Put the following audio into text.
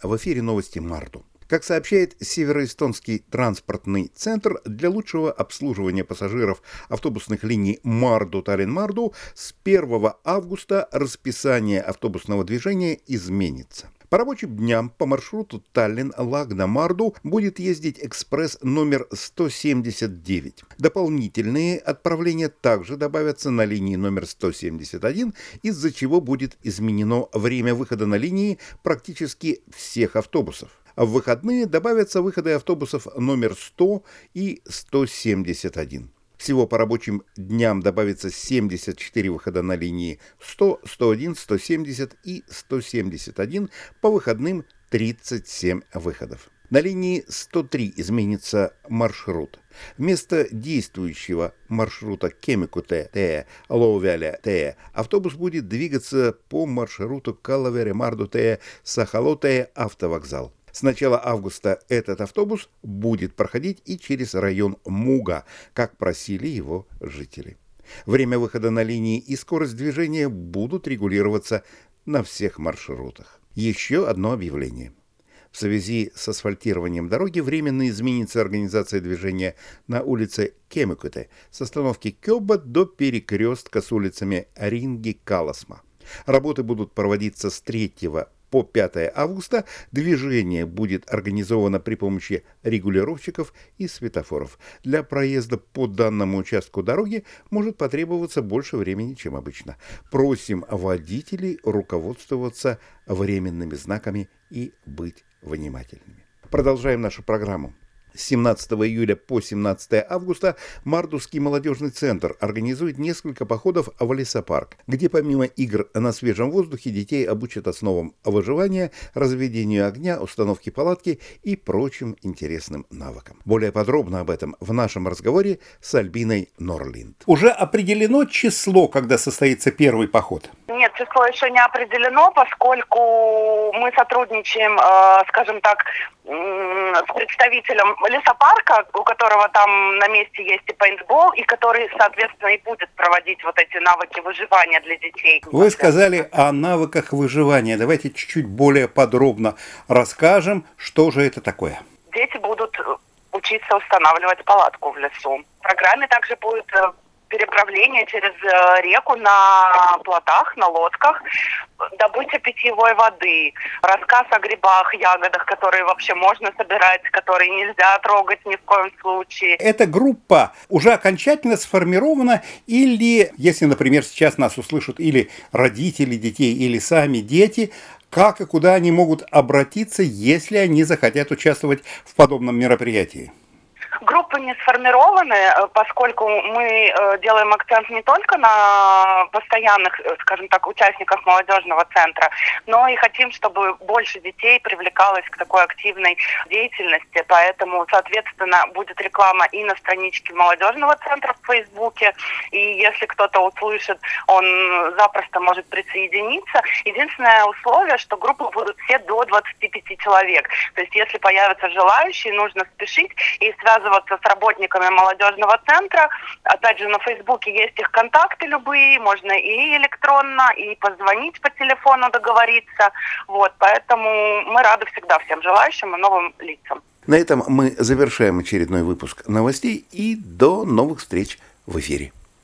В эфире новости Марду. Как сообщает Североэстонский транспортный центр, для лучшего обслуживания пассажиров автобусных линий Марду-Таллinn-Марду с 1 августа расписание автобусного движения изменится. По рабочим дням по маршруту Таллин-Лагна-Марду будет ездить экспресс номер 179. Дополнительные отправления также добавятся на линии номер 171, из-за чего будет изменено время выхода на линии практически всех автобусов. В выходные добавятся выходы автобусов номер 100 и 171. Всего по рабочим дням добавится 74 выхода на линии 100, 101, 170 и 171, по выходным 37 выходов. На линии 103 изменится маршрут. Вместо действующего маршрута Кемикуте-Лоувяля-Те автобус будет двигаться по маршруту Калавере-Марду-Те-Сахалоте-Автовокзал. С начала августа этот автобус будет проходить и через район Муга, как просили его жители. Время выхода на линии и скорость движения будут регулироваться на всех маршрутах. Еще одно объявление. В связи с асфальтированием дороги временно изменится организация движения на улице Кемикуте с остановки Кёба до перекрестка с улицами Ринги-Каласма. Работы будут проводиться с 3 по 5 августа. Движение будет организовано при помощи регулировщиков и светофоров. Для проезда по данному участку дороги может потребоваться больше времени, чем обычно. Просим водителей руководствоваться временными знаками и быть внимательными. Продолжаем нашу программу. С 17 июля по 17 августа Мардовский молодежный центр организует несколько походов в лесопарк, где помимо игр на свежем воздухе детей обучат основам выживания, разведению огня, установке палатки и прочим интересным навыкам. Более подробно об этом в нашем разговоре с Альбиной Норлинд. Уже определено число, когда состоится первый поход? Нет, число еще не определено, поскольку мы сотрудничаем, скажем так, с представителем лесопарка, у которого там на месте есть и пейнтбол, и который, соответственно, и будет проводить вот эти навыки выживания для детей. Вы сказали о навыках выживания. Давайте чуть-чуть более подробно расскажем, что же это такое. Дети будут учиться устанавливать палатку в лесу. В программе также будет переправление через реку на плотах, на лодках, добыча питьевой воды, рассказ о грибах, ягодах, которые вообще можно собирать, которые нельзя трогать ни в коем случае. Эта группа уже окончательно сформирована или, если, например, сейчас нас услышат или родители детей, или сами дети, как и куда они могут обратиться, если они захотят участвовать в подобном мероприятии? Группы не сформированы, поскольку мы делаем акцент не только на постоянных, скажем так, участниках молодежного центра, но и хотим, чтобы больше детей привлекалось к такой активной деятельности. Поэтому, соответственно, будет реклама и на страничке молодежного центра в Фейсбуке. И если кто-то услышит, он запросто может присоединиться. Единственное условие, что группы будут все до 25 человек. То есть, если появятся желающие, нужно спешить и связываться с работниками молодежного центра. Опять же, на Фейсбуке есть их контакты любые, можно и электронно, и позвонить по телефону, договориться. Вот, поэтому мы рады всегда всем желающим и новым лицам. На этом мы завершаем очередной выпуск новостей и до новых встреч в эфире.